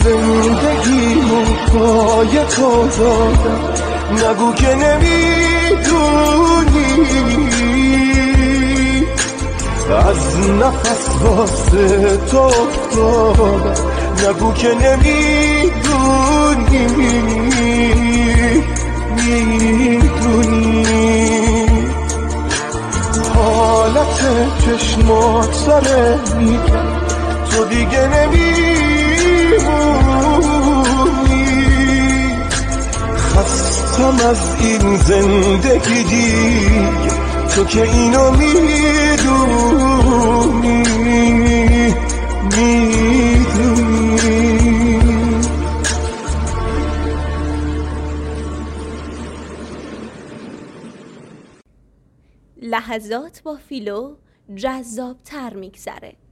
زندگیمو پای تو دادم، نگو که نمیدونی از نفس واسه تو افتادم، نگو که نمیدونی حالت چشمات سره میکن، تو دیگه نمیمونی. خستم از این زندگی دیگه، تو که اینو میدونی. لحظات با فیلو جذاب تر میگذره.